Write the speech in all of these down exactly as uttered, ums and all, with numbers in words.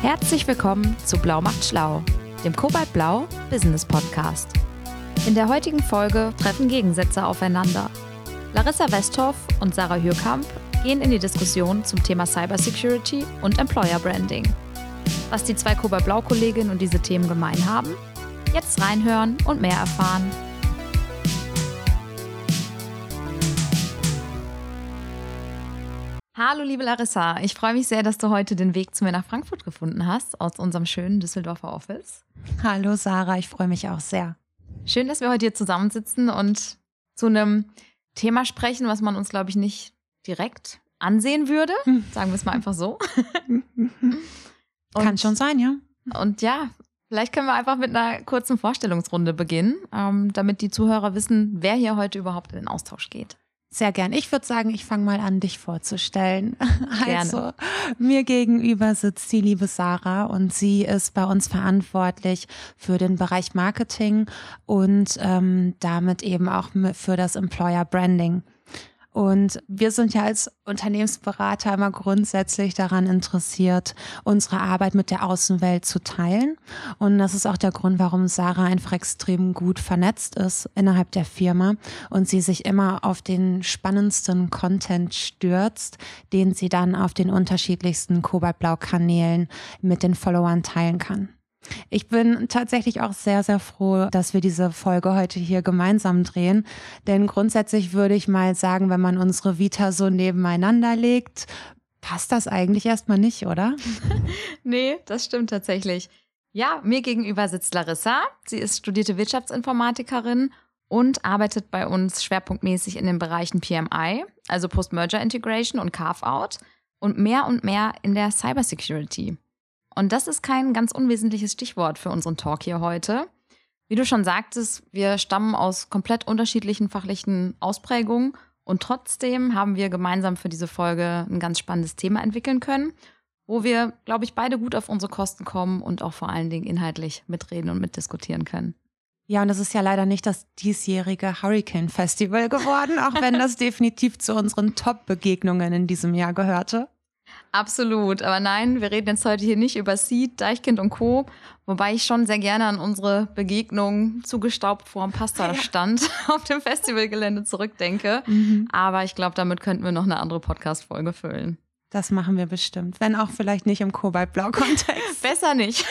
Herzlich willkommen zu Blau macht schlau, dem Cobalt Blau Business Podcast. In der heutigen Folge treffen Gegensätze aufeinander. Larissa Westhoff und Sarah Hürkamp gehen in die Diskussion zum Thema Cybersecurity und Employer Branding. Was die zwei Cobalt Blau Kolleginnen und diese Themen gemein haben? Jetzt reinhören und mehr erfahren. Hallo liebe Larissa, ich freue mich sehr, dass du heute den Weg zu mir nach Frankfurt gefunden hast, aus unserem schönen Düsseldorfer Office. Hallo Sarah, ich freue mich auch sehr. Schön, dass wir heute hier zusammensitzen und zu einem Thema sprechen, was man uns, glaube ich, nicht direkt ansehen würde. Sagen wir es mal einfach so. Kann schon sein, ja. Und ja, vielleicht können wir einfach mit einer kurzen Vorstellungsrunde beginnen, ähm, damit die Zuhörer wissen, wer hier heute überhaupt in den Austausch geht. Sehr gern. Ich würde sagen, ich fange mal an, dich vorzustellen. Gerne. Also, mir gegenüber sitzt die liebe Sarah und sie ist bei uns verantwortlich für den Bereich Marketing und ähm, damit eben auch für das Employer Branding. Und wir sind ja als Unternehmensberater immer grundsätzlich daran interessiert, unsere Arbeit mit der Außenwelt zu teilen. Und das ist auch der Grund, warum Sarah einfach extrem gut vernetzt ist innerhalb der Firma und sie sich immer auf den spannendsten Content stürzt, den sie dann auf den unterschiedlichsten Cobalt-Blau-Kanälen mit den Followern teilen kann. Ich bin tatsächlich auch sehr, sehr froh, dass wir diese Folge heute hier gemeinsam drehen, denn grundsätzlich würde ich mal sagen, wenn man unsere Vita so nebeneinander legt, passt das eigentlich erstmal nicht, oder? Nee, das stimmt tatsächlich. Ja, mir gegenüber sitzt Larissa. Sie ist studierte Wirtschaftsinformatikerin und arbeitet bei uns schwerpunktmäßig in den Bereichen P M I, also Post-Merger Integration und Carve-out und mehr und mehr in der Cybersecurity. Und das ist kein ganz unwesentliches Stichwort für unseren Talk hier heute. Wie du schon sagtest, wir stammen aus komplett unterschiedlichen fachlichen Ausprägungen und trotzdem haben wir gemeinsam für diese Folge ein ganz spannendes Thema entwickeln können, wo wir, glaube ich, beide gut auf unsere Kosten kommen und auch vor allen Dingen inhaltlich mitreden und mitdiskutieren können. Ja, und das ist ja leider nicht das diesjährige Hurricane Festival geworden, auch wenn das definitiv zu unseren Top-Begegnungen in diesem Jahr gehörte. Absolut, aber nein, wir reden jetzt heute hier nicht über Seed, Deichkind und Co., wobei ich schon sehr gerne an unsere Begegnung zugestaubt vor dem Pasta-Stand ja. auf dem Festivalgelände zurückdenke. Mhm. Aber ich glaube, damit könnten wir noch eine andere Podcast-Folge füllen. Das machen wir bestimmt, wenn auch vielleicht nicht im Cobalt-Blau-Kontext. Besser nicht.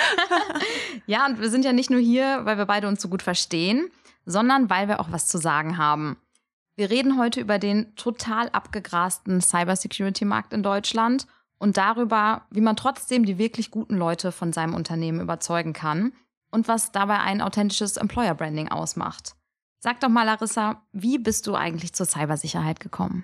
Ja, und wir sind ja nicht nur hier, weil wir beide uns so gut verstehen, sondern weil wir auch was zu sagen haben. Wir reden heute über den total abgegrasten Cybersecurity-Markt in Deutschland und darüber, wie man trotzdem die wirklich guten Leute von seinem Unternehmen überzeugen kann und was dabei ein authentisches Employer-Branding ausmacht. Sag doch mal, Larissa, wie bist du eigentlich zur Cybersicherheit gekommen?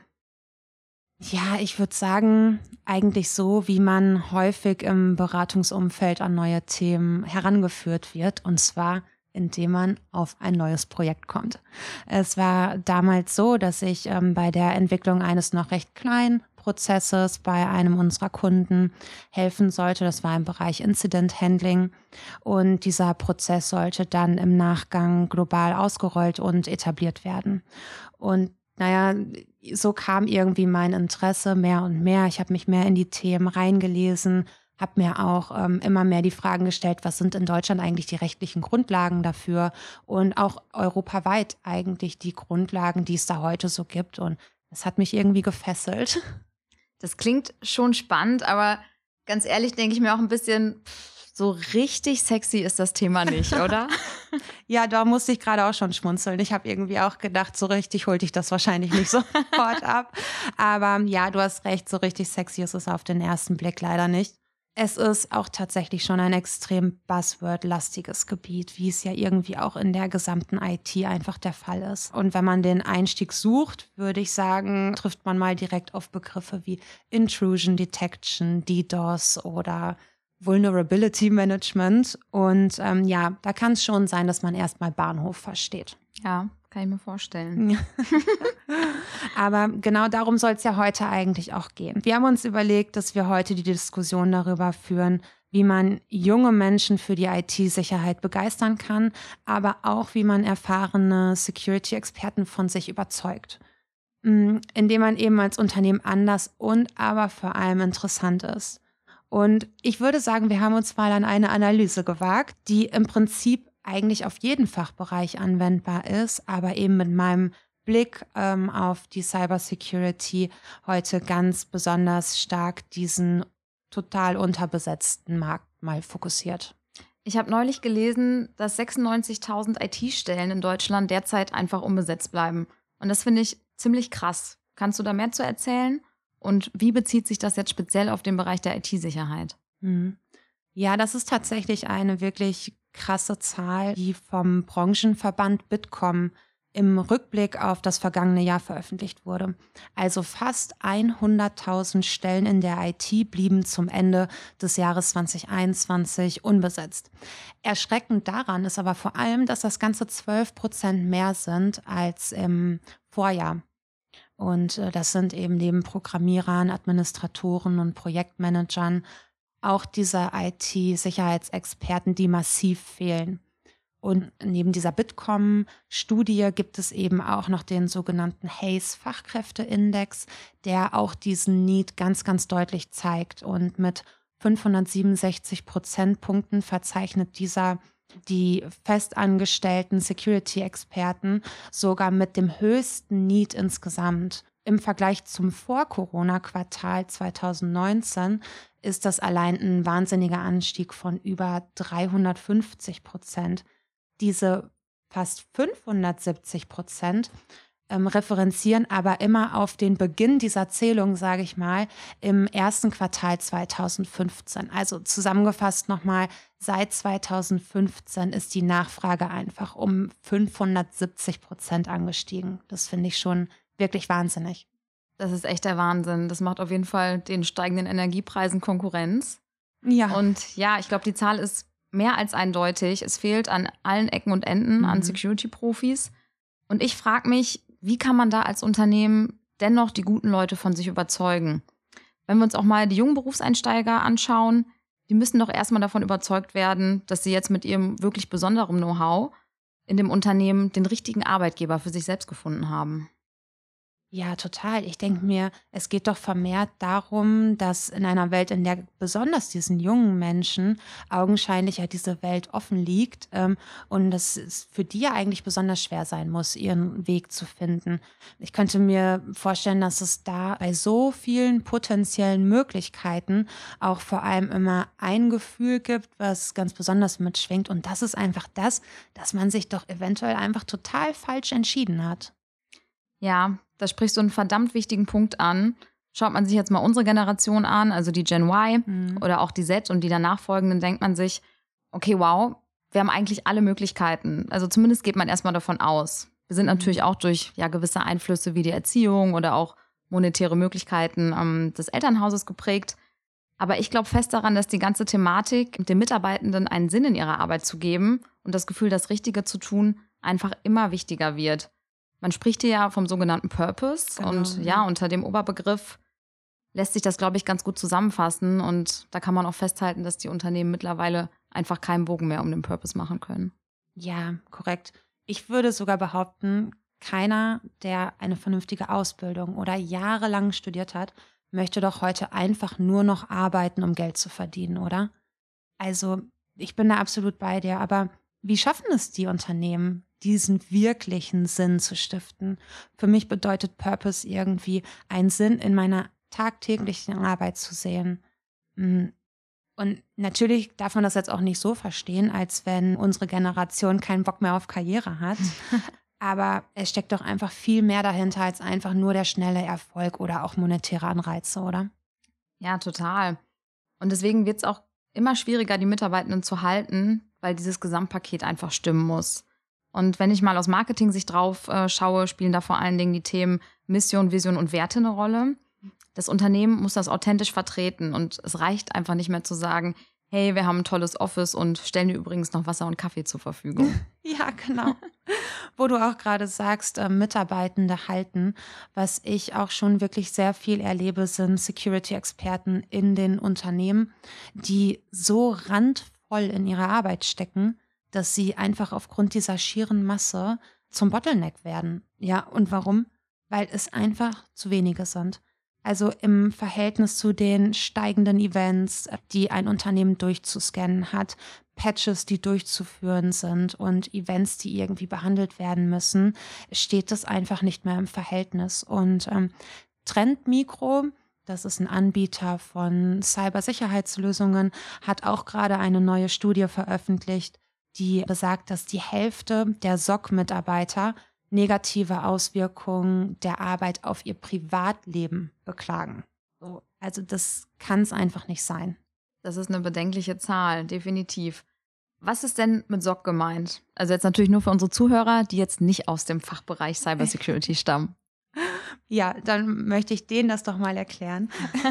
Ja, ich würde sagen, eigentlich so, wie man häufig im Beratungsumfeld an neue Themen herangeführt wird, und zwar indem man auf ein neues Projekt kommt. Es war damals so, dass ich ähm, bei der Entwicklung eines noch recht kleinen Prozesses bei einem unserer Kunden helfen sollte. Das war im Bereich Incident Handling und dieser Prozess sollte dann im Nachgang global ausgerollt und etabliert werden. Und naja, so kam irgendwie mein Interesse mehr und mehr. Ich habe mich mehr in die Themen reingelesen, habe mir auch ähm, immer mehr die Fragen gestellt, was sind in Deutschland eigentlich die rechtlichen Grundlagen dafür und auch europaweit eigentlich die Grundlagen, die es da heute so gibt. Und das hat mich irgendwie gefesselt. Das klingt schon spannend, aber ganz ehrlich denke ich mir auch ein bisschen, so richtig sexy ist das Thema nicht, oder? Ja, da musste ich gerade auch schon schmunzeln. Ich habe irgendwie auch gedacht, so richtig holt ich das wahrscheinlich nicht sofort ab. Aber ja, du hast recht, so richtig sexy ist es auf den ersten Blick leider nicht. Es ist auch tatsächlich schon ein extrem Buzzword-lastiges Gebiet, wie es ja irgendwie auch in der gesamten I T einfach der Fall ist. Und wenn man den Einstieg sucht, würde ich sagen, trifft man mal direkt auf Begriffe wie Intrusion Detection, DDoS oder Vulnerability Management. Und ähm, ja, da kann es schon sein, dass man erstmal Bahnhof versteht. Ja, kann ich mir vorstellen. Aber genau darum soll es ja heute eigentlich auch gehen. Wir haben uns überlegt, dass wir heute die Diskussion darüber führen, wie man junge Menschen für die I T-Sicherheit begeistern kann, aber auch, wie man erfahrene Security-Experten von sich überzeugt. Indem man eben als Unternehmen anders und aber vor allem interessant ist. Und ich würde sagen, wir haben uns mal an eine Analyse gewagt, die im Prinzip eigentlich auf jeden Fachbereich anwendbar ist, aber eben mit meinem Blick ähm, auf die Cybersecurity heute ganz besonders stark diesen total unterbesetzten Markt mal fokussiert. Ich habe neulich gelesen, dass sechsundneunzigtausend I T-Stellen in Deutschland derzeit einfach unbesetzt bleiben. Und das finde ich ziemlich krass. Kannst du da mehr zu erzählen? Und wie bezieht sich das jetzt speziell auf den Bereich der I T-Sicherheit? Hm. Ja, das ist tatsächlich eine wirklich krasse Zahl, die vom Branchenverband Bitkom im Rückblick auf das vergangene Jahr veröffentlicht wurde. Also fast hunderttausend Stellen in der I T blieben zum Ende des Jahres zwanzig einundzwanzig unbesetzt. Erschreckend daran ist aber vor allem, dass das Ganze zwölf Prozent mehr sind als im Vorjahr. Und äh, das sind eben neben Programmierern, Administratoren und Projektmanagern auch diese I T-Sicherheitsexperten, die massiv fehlen. Und neben dieser Bitkom-Studie gibt es eben auch noch den sogenannten Hays-Fachkräfteindex, der auch diesen Need ganz, ganz deutlich zeigt. Und mit fünfhundertsiebenundsechzig Prozentpunkten verzeichnet dieser die festangestellten Security-Experten sogar mit dem höchsten Need insgesamt. Im Vergleich zum Vor-Corona-Quartal zweitausendneunzehn ist das allein ein wahnsinniger Anstieg von über dreihundertfünfzig Prozent. Diese fast fünfhundertsiebzig Prozent ähm, referenzieren aber immer auf den Beginn dieser Zählung, sage ich mal, im ersten Quartal zweitausendfünfzehn. Also zusammengefasst nochmal, seit zweitausendfünfzehn ist die Nachfrage einfach um fünfhundertsiebzig Prozent angestiegen. Das finde ich schon wirklich wahnsinnig. Das ist echt der Wahnsinn. Das macht auf jeden Fall den steigenden Energiepreisen Konkurrenz. Ja. Und ja, ich glaube, die Zahl ist mehr als eindeutig. Es fehlt an allen Ecken und Enden Mhm. an Security-Profis. Und ich frage mich, wie kann man da als Unternehmen dennoch die guten Leute von sich überzeugen? Wenn wir uns auch mal die jungen Berufseinsteiger anschauen, die müssen doch erstmal davon überzeugt werden, dass sie jetzt mit ihrem wirklich besonderen Know-how in dem Unternehmen den richtigen Arbeitgeber für sich selbst gefunden haben. Ja, total. Ich denke mir, es geht doch vermehrt darum, dass in einer Welt, in der besonders diesen jungen Menschen augenscheinlich ja diese Welt offen liegt ähm, und dass es für die ja eigentlich besonders schwer sein muss, ihren Weg zu finden. Ich könnte mir vorstellen, dass es da bei so vielen potenziellen Möglichkeiten auch vor allem immer ein Gefühl gibt, was ganz besonders mitschwingt. Und das ist einfach das, dass man sich doch eventuell einfach total falsch entschieden hat. Ja, da sprichst du einen verdammt wichtigen Punkt an. Schaut man sich jetzt mal unsere Generation an, also die Gen Y Mhm. oder auch die Z und die danach folgenden, denkt man sich, okay, wow, wir haben eigentlich alle Möglichkeiten. Also zumindest geht man erstmal davon aus. Wir sind Mhm. natürlich auch durch ja, gewisse Einflüsse wie die Erziehung oder auch monetäre Möglichkeiten ähm, des Elternhauses geprägt. Aber ich glaube fest daran, dass die ganze Thematik, den Mitarbeitenden einen Sinn in ihrer Arbeit zu geben und das Gefühl, das Richtige zu tun, einfach immer wichtiger wird. Man spricht hier ja vom sogenannten Purpose Genau, und ja. ja, unter dem Oberbegriff lässt sich das, glaube ich, ganz gut zusammenfassen und da kann man auch festhalten, dass die Unternehmen mittlerweile einfach keinen Bogen mehr um den Purpose machen können. Ja, korrekt. Ich würde sogar behaupten, keiner, der eine vernünftige Ausbildung oder jahrelang studiert hat, möchte doch heute einfach nur noch arbeiten, um Geld zu verdienen, oder? Also, ich bin da absolut bei dir, aber wie schaffen es die Unternehmen, diesen wirklichen Sinn zu stiften? Für mich bedeutet Purpose irgendwie, einen Sinn in meiner tagtäglichen Arbeit zu sehen. Mm, Und natürlich darf man das jetzt auch nicht so verstehen, als wenn unsere Generation keinen Bock mehr auf Karriere hat. Aber es steckt doch einfach viel mehr dahinter als einfach nur der schnelle Erfolg oder auch monetäre Anreize, oder? Ja, total. Und deswegen wird es auch immer schwieriger, die Mitarbeitenden zu halten, weil dieses Gesamtpaket einfach stimmen muss. Und wenn ich mal aus Marketing-Sicht drauf äh, schaue, spielen da vor allen Dingen die Themen Mission, Vision und Werte eine Rolle. Das Unternehmen muss das authentisch vertreten und es reicht einfach nicht mehr zu sagen, hey, wir haben ein tolles Office und stellen dir übrigens noch Wasser und Kaffee zur Verfügung. Ja, genau. Wo du auch gerade sagst, äh, Mitarbeitende halten. Was ich auch schon wirklich sehr viel erlebe, sind Security-Experten in den Unternehmen, die so randvoll in ihrer Arbeit stecken, dass sie einfach aufgrund dieser schieren Masse zum Bottleneck werden. Ja, und warum? Weil es einfach zu wenige sind. Also im Verhältnis zu den steigenden Events, die ein Unternehmen durchzuscannen hat, Patches, die durchzuführen sind und Events, die irgendwie behandelt werden müssen, steht das einfach nicht mehr im Verhältnis. Und ähm, Trend Micro, das ist ein Anbieter von Cybersicherheitslösungen, hat auch gerade eine neue Studie veröffentlicht, die besagt, dass die Hälfte der S O C-Mitarbeiter negative Auswirkungen der Arbeit auf ihr Privatleben beklagen. So, also das kann es einfach nicht sein. Das ist eine bedenkliche Zahl, definitiv. Was ist denn mit S O C gemeint? Also jetzt natürlich nur für unsere Zuhörer, die jetzt nicht aus dem Fachbereich Cybersecurity stammen. Ja, dann möchte ich denen das doch mal erklären.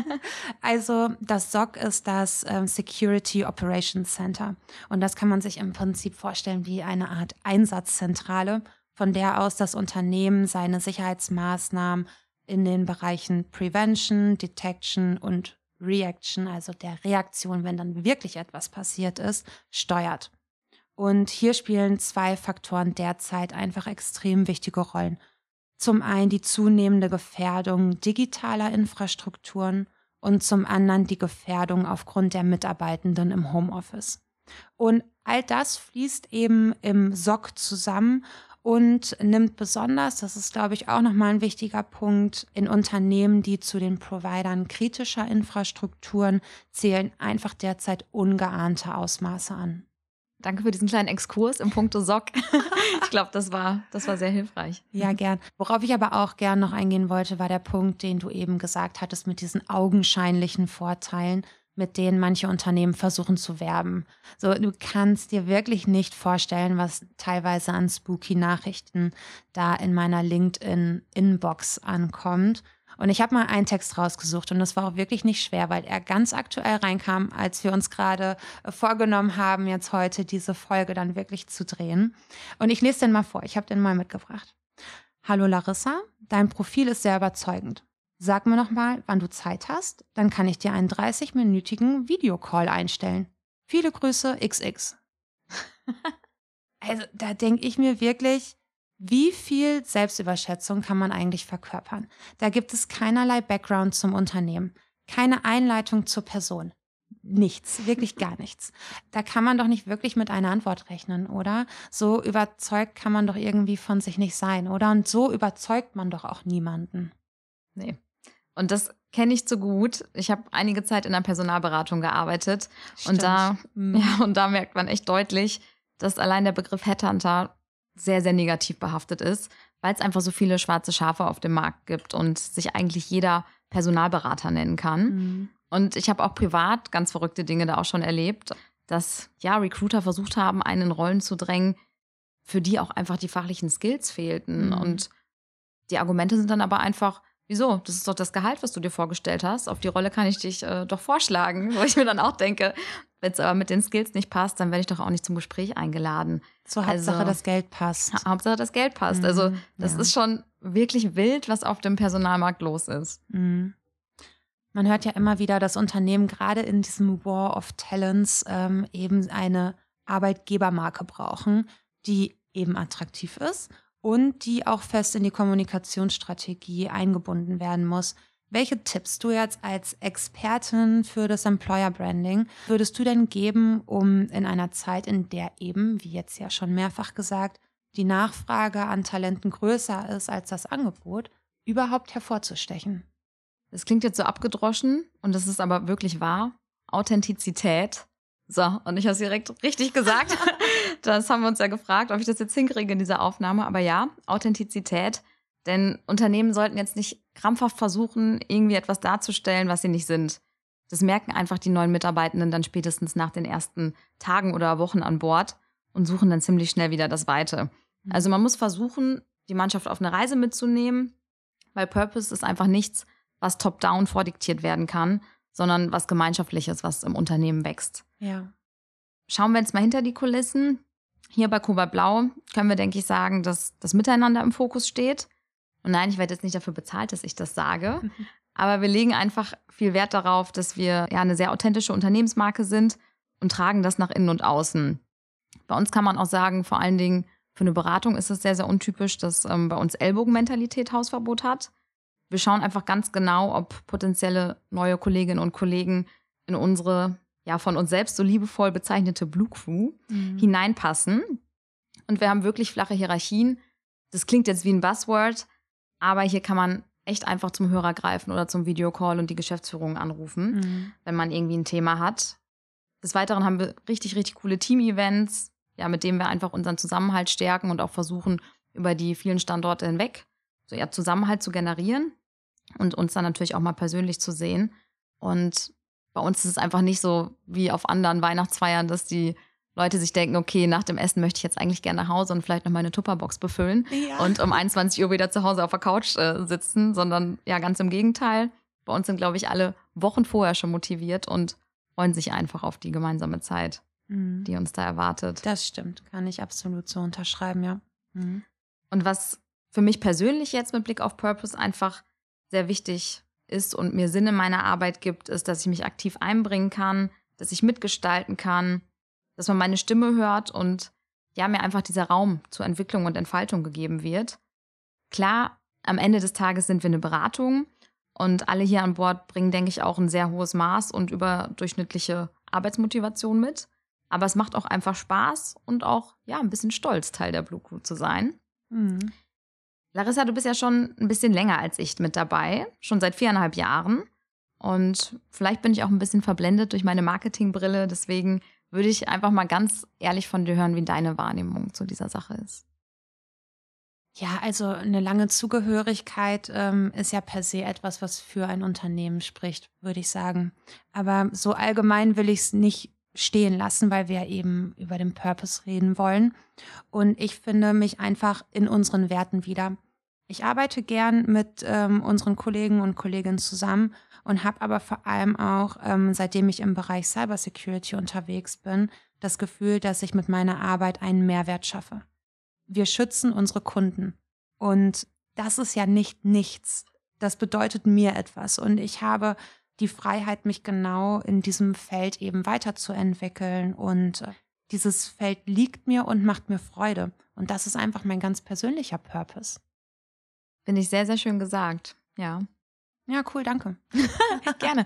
Also das S O C ist das ähm, Security Operations Center. Und das kann man sich im Prinzip vorstellen wie eine Art Einsatzzentrale, von der aus das Unternehmen seine Sicherheitsmaßnahmen in den Bereichen Prevention, Detection und Reaction, also der Reaktion, wenn dann wirklich etwas passiert ist, steuert. Und hier spielen zwei Faktoren derzeit einfach extrem wichtige Rollen. Zum einen die zunehmende Gefährdung digitaler Infrastrukturen und zum anderen die Gefährdung aufgrund der Mitarbeitenden im Homeoffice. Und all das fließt eben im S O C zusammen und nimmt besonders, das ist, glaube ich, auch nochmal ein wichtiger Punkt, in Unternehmen, die zu den Providern kritischer Infrastrukturen zählen, einfach derzeit ungeahnte Ausmaße an. Danke für diesen kleinen Exkurs im Punkto S O C. Ich glaube, das war, das war sehr hilfreich. Ja, gern. Worauf ich aber auch gern noch eingehen wollte, war der Punkt, den du eben gesagt hattest mit diesen augenscheinlichen Vorteilen, mit denen manche Unternehmen versuchen zu werben. So, du kannst dir wirklich nicht vorstellen, was teilweise an spooky Nachrichten da in meiner LinkedIn-Inbox ankommt. Und ich habe mal einen Text rausgesucht und das war auch wirklich nicht schwer, weil er ganz aktuell reinkam, als wir uns gerade vorgenommen haben, jetzt heute diese Folge dann wirklich zu drehen. Und ich lese den mal vor, ich habe den mal mitgebracht. Hallo Larissa, dein Profil ist sehr überzeugend. Sag mir noch mal, wann du Zeit hast, dann kann ich dir einen dreißig-minütigen Videocall einstellen. Viele Grüße, X X. Also da denke ich mir wirklich, wie viel Selbstüberschätzung kann man eigentlich verkörpern? Da gibt es keinerlei Background zum Unternehmen, keine Einleitung zur Person. Nichts, wirklich gar nichts. Da kann man doch nicht wirklich mit einer Antwort rechnen, oder? So überzeugt kann man doch irgendwie von sich nicht sein, oder? Und so überzeugt man doch auch niemanden. Nee. Und das kenne ich zu gut. Ich habe einige Zeit in der Personalberatung gearbeitet. Stimmt. Und da, Mhm. ja, und da merkt man echt deutlich, dass allein der Begriff Headhunter sehr, sehr negativ behaftet ist, weil es einfach so viele schwarze Schafe auf dem Markt gibt und sich eigentlich jeder Personalberater nennen kann. Mhm. Und ich habe auch privat ganz verrückte Dinge da auch schon erlebt, dass ja Recruiter versucht haben, einen in Rollen zu drängen, für die auch einfach die fachlichen Skills fehlten. Mhm. Und die Argumente sind dann aber einfach, wieso? Das ist doch das Gehalt, was du dir vorgestellt hast. Auf die Rolle kann ich dich äh, doch vorschlagen. Wo ich mir dann auch denke, wenn es aber mit den Skills nicht passt, dann werde ich doch auch nicht zum Gespräch eingeladen. So Hauptsache Also, das Geld passt. Ha- Hauptsache das Geld passt. Mhm, Also das ja. ist schon wirklich wild, was auf dem Personalmarkt los ist. Mhm. Man hört ja immer wieder, dass Unternehmen gerade in diesem War of Talents ähm, eben eine Arbeitgebermarke brauchen, die eben attraktiv ist und die auch fest in die Kommunikationsstrategie eingebunden werden muss. Welche Tipps du jetzt als Expertin für das Employer Branding würdest du denn geben, um in einer Zeit, in der eben, wie jetzt ja schon mehrfach gesagt, die Nachfrage an Talenten größer ist als das Angebot, überhaupt hervorzustechen? Das klingt jetzt so abgedroschen und das ist aber wirklich wahr. Authentizität. So, und ich habe es direkt richtig gesagt. Das haben wir uns ja gefragt, ob ich das jetzt hinkriege in dieser Aufnahme. Aber ja, Authentizität. Denn Unternehmen sollten jetzt nicht krampfhaft versuchen, irgendwie etwas darzustellen, was sie nicht sind. Das merken einfach die neuen Mitarbeitenden dann spätestens nach den ersten Tagen oder Wochen an Bord und suchen dann ziemlich schnell wieder das Weite. Also man muss versuchen, die Mannschaft auf eine Reise mitzunehmen, weil Purpose ist einfach nichts, was top-down vordiktiert werden kann, sondern was Gemeinschaftliches, was im Unternehmen wächst. Ja. Schauen wir jetzt mal hinter die Kulissen. Hier bei Cobalt Blau können wir, denke ich, sagen, dass das Miteinander im Fokus steht. Und nein, ich werde jetzt nicht dafür bezahlt, dass ich das sage. Mhm. Aber wir legen einfach viel Wert darauf, dass wir ja eine sehr authentische Unternehmensmarke sind und tragen das nach innen und außen. Bei uns kann man auch sagen, vor allen Dingen für eine Beratung ist es sehr, sehr untypisch, dass ähm, bei uns Ellbogenmentalität Hausverbot hat. Wir schauen einfach ganz genau, ob potenzielle neue Kolleginnen und Kollegen in unsere, ja, von uns selbst so liebevoll bezeichnete Blue Crew mhm. hineinpassen. Und wir haben wirklich flache Hierarchien. Das klingt jetzt wie ein Buzzword, aber hier kann man echt einfach zum Hörer greifen oder zum Videocall und die Geschäftsführung anrufen, mhm. wenn man irgendwie ein Thema hat. Des Weiteren haben wir richtig, richtig coole Team-Events, ja, mit denen wir einfach unseren Zusammenhalt stärken und auch versuchen, über die vielen Standorte hinweg so ja, Zusammenhalt zu generieren und uns dann natürlich auch mal persönlich zu sehen. Und bei uns ist es einfach nicht so wie auf anderen Weihnachtsfeiern, dass die Leute sich denken, okay, nach dem Essen möchte ich jetzt eigentlich gerne nach Hause und vielleicht noch meine Tupperbox befüllen ja. und um einundzwanzig Uhr wieder zu Hause auf der Couch äh, sitzen, sondern ja, ganz im Gegenteil. Bei uns sind, glaube ich, alle Wochen vorher schon motiviert und freuen sich einfach auf die gemeinsame Zeit, mhm. die uns da erwartet. Das stimmt, kann ich absolut so unterschreiben, ja. Mhm. Und was für mich persönlich jetzt mit Blick auf Purpose einfach sehr wichtig ist und mir Sinn in meiner Arbeit gibt, ist, dass ich mich aktiv einbringen kann, dass ich mitgestalten kann, dass man meine Stimme hört und ja, mir einfach dieser Raum zur Entwicklung und Entfaltung gegeben wird. Klar, am Ende des Tages sind wir eine Beratung und alle hier an Bord bringen, denke ich, auch ein sehr hohes Maß und überdurchschnittliche Arbeitsmotivation mit. Aber es macht auch einfach Spaß und auch ja, ein bisschen stolz, Teil der Blue Crew zu sein. Mhm. Larissa, du bist ja schon ein bisschen länger als ich mit dabei, schon seit viereinhalb Jahren. Und vielleicht bin ich auch ein bisschen verblendet durch meine Marketingbrille. Deswegen würde ich einfach mal ganz ehrlich von dir hören, wie deine Wahrnehmung zu dieser Sache ist. Ja, also eine lange Zugehörigkeit ähm, ist ja per se etwas, was für ein Unternehmen spricht, würde ich sagen. Aber so allgemein will ich es nicht stehen lassen, weil wir eben über den Purpose reden wollen. Und ich finde mich einfach in unseren Werten wieder. Ich arbeite gern mit ähm, unseren Kollegen und Kolleginnen zusammen und habe aber vor allem auch, ähm, seitdem ich im Bereich Cybersecurity unterwegs bin, das Gefühl, dass ich mit meiner Arbeit einen Mehrwert schaffe. Wir schützen unsere Kunden und das ist ja nicht nichts. Das bedeutet mir etwas und ich habe die Freiheit, mich genau in diesem Feld eben weiterzuentwickeln und dieses Feld liegt mir und macht mir Freude und das ist einfach mein ganz persönlicher Purpose. Finde ich sehr, sehr schön gesagt, ja. Ja, cool, danke. Gerne.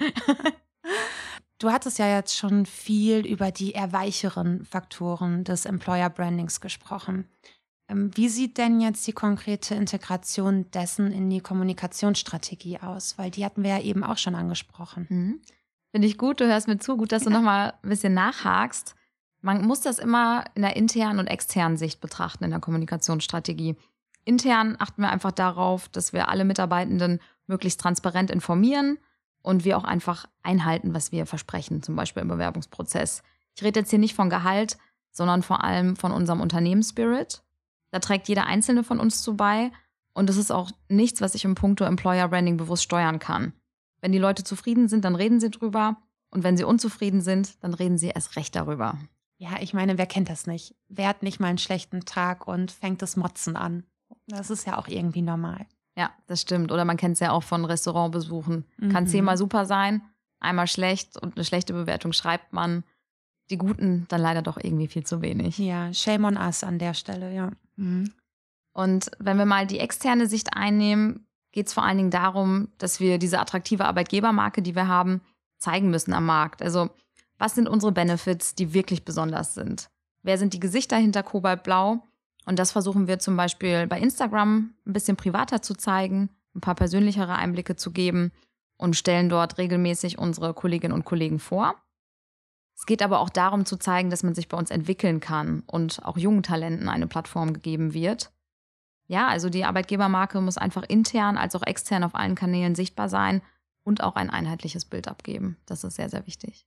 Du hattest ja jetzt schon viel über die eher weicheren Faktoren des Employer Brandings gesprochen. Wie sieht denn jetzt die konkrete Integration dessen in die Kommunikationsstrategie aus? Weil die hatten wir ja eben auch schon angesprochen. Mhm. Finde ich gut, du hörst mir zu. Gut, dass du nochmal ein bisschen nachhakst. Man muss das immer in der internen und externen Sicht betrachten in der Kommunikationsstrategie. Intern achten wir einfach darauf, dass wir alle Mitarbeitenden möglichst transparent informieren und wir auch einfach einhalten, was wir versprechen, zum Beispiel im Bewerbungsprozess. Ich rede jetzt hier nicht von Gehalt, sondern vor allem von unserem Unternehmensspirit. Da trägt jeder Einzelne von uns zu bei und das ist auch nichts, was ich im Punkto Employer Branding bewusst steuern kann. Wenn die Leute zufrieden sind, dann reden sie drüber und wenn sie unzufrieden sind, dann reden sie erst recht darüber. Ja, ich meine, wer kennt das nicht? Wer hat nicht mal einen schlechten Tag und fängt das Motzen an? Das ist ja auch irgendwie normal. Ja, das stimmt. Oder man kennt es ja auch von Restaurantbesuchen. Mhm. Kann zehnmal super sein, einmal schlecht und eine schlechte Bewertung schreibt man. Die guten dann leider doch irgendwie viel zu wenig. Ja, shame on us an der Stelle, ja. Mhm. Und wenn wir mal die externe Sicht einnehmen, geht es vor allen Dingen darum, dass wir diese attraktive Arbeitgebermarke, die wir haben, zeigen müssen am Markt. Also was sind unsere Benefits, die wirklich besonders sind? Wer sind die Gesichter hinter Kobaltblau? Und das versuchen wir zum Beispiel bei Instagram ein bisschen privater zu zeigen, ein paar persönlichere Einblicke zu geben und stellen dort regelmäßig unsere Kolleginnen und Kollegen vor. Es geht aber auch darum zu zeigen, dass man sich bei uns entwickeln kann und auch jungen Talenten eine Plattform gegeben wird. Ja, also die Arbeitgebermarke muss einfach intern als auch extern auf allen Kanälen sichtbar sein und auch ein einheitliches Bild abgeben. Das ist sehr, sehr wichtig.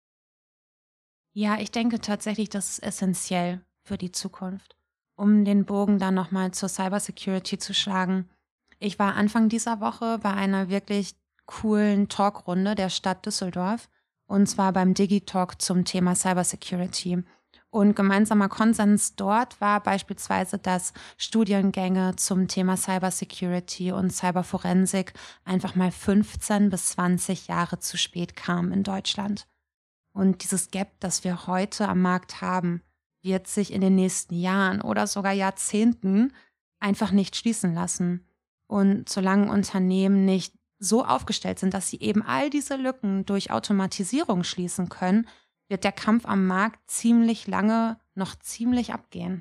Ja, ich denke tatsächlich, das ist essentiell für die Zukunft. Um den Bogen dann nochmal zur Cybersecurity zu schlagen. Ich war Anfang dieser Woche bei einer wirklich coolen Talkrunde der Stadt Düsseldorf und zwar beim Digitalk zum Thema Cybersecurity. Und gemeinsamer Konsens dort war beispielsweise, dass Studiengänge zum Thema Cybersecurity und Cyberforensik einfach mal fünfzehn bis zwanzig Jahre zu spät kamen in Deutschland. Und dieses Gap, das wir heute am Markt haben, wird sich in den nächsten Jahren oder sogar Jahrzehnten einfach nicht schließen lassen. Und solange Unternehmen nicht so aufgestellt sind, dass sie eben all diese Lücken durch Automatisierung schließen können, wird der Kampf am Markt ziemlich lange noch ziemlich abgehen.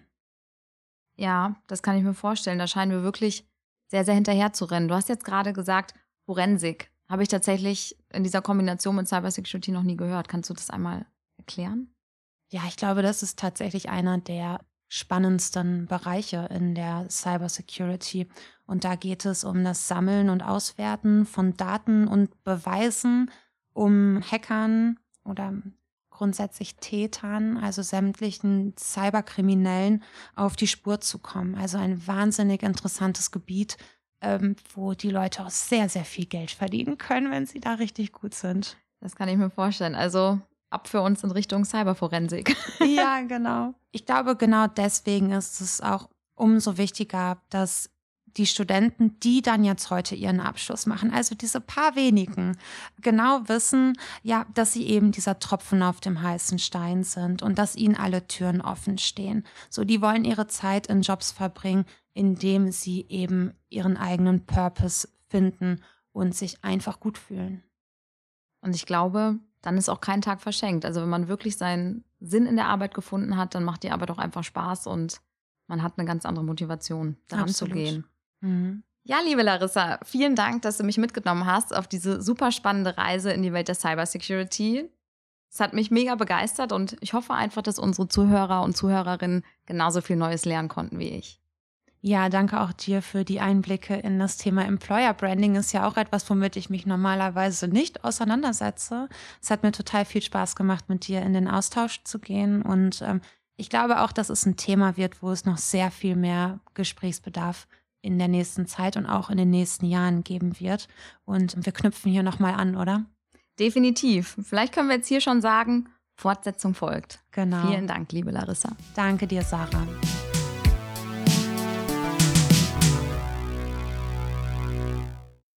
Ja, das kann ich mir vorstellen. Da scheinen wir wirklich sehr, sehr hinterher zu rennen. Du hast jetzt gerade gesagt, Forensik. Habe ich tatsächlich in dieser Kombination mit Cybersecurity noch nie gehört. Kannst du das einmal erklären? Ja, ich glaube, das ist tatsächlich einer der spannendsten Bereiche in der Cybersecurity. Und da geht es um das Sammeln und Auswerten von Daten und Beweisen, um Hackern oder grundsätzlich Tätern, also sämtlichen Cyberkriminellen, auf die Spur zu kommen. Also ein wahnsinnig interessantes Gebiet, ähm, wo die Leute auch sehr, sehr viel Geld verdienen können, wenn sie da richtig gut sind. Das kann ich mir vorstellen. Also ab für uns in Richtung Cyberforensik. Ja, genau. Ich glaube, genau deswegen ist es auch umso wichtiger, dass die Studenten, die dann jetzt heute ihren Abschluss machen, also diese paar wenigen, genau wissen, ja, dass sie eben dieser Tropfen auf dem heißen Stein sind und dass ihnen alle Türen offen stehen. So, die wollen ihre Zeit in Jobs verbringen, indem sie eben ihren eigenen Purpose finden und sich einfach gut fühlen. Und ich glaube, dann ist auch kein Tag verschenkt. Also wenn man wirklich seinen Sinn in der Arbeit gefunden hat, dann macht die Arbeit auch einfach Spaß und man hat eine ganz andere Motivation, daran Absolut. zu gehen. Mhm. Ja, liebe Larissa, vielen Dank, dass du mich mitgenommen hast auf diese super spannende Reise in die Welt der Cybersecurity. Es hat mich mega begeistert und ich hoffe einfach, dass unsere Zuhörer und Zuhörerinnen genauso viel Neues lernen konnten wie ich. Ja, danke auch dir für die Einblicke in das Thema Employer Branding. Ist ja auch etwas, womit ich mich normalerweise nicht auseinandersetze. Es hat mir total viel Spaß gemacht, mit dir in den Austausch zu gehen. Und ähm, ich glaube auch, dass es ein Thema wird, wo es noch sehr viel mehr Gesprächsbedarf in der nächsten Zeit und auch in den nächsten Jahren geben wird. Und wir knüpfen hier nochmal an, oder? Definitiv. Vielleicht können wir jetzt hier schon sagen, Fortsetzung folgt. Genau. Vielen Dank, liebe Larissa. Danke dir, Sarah.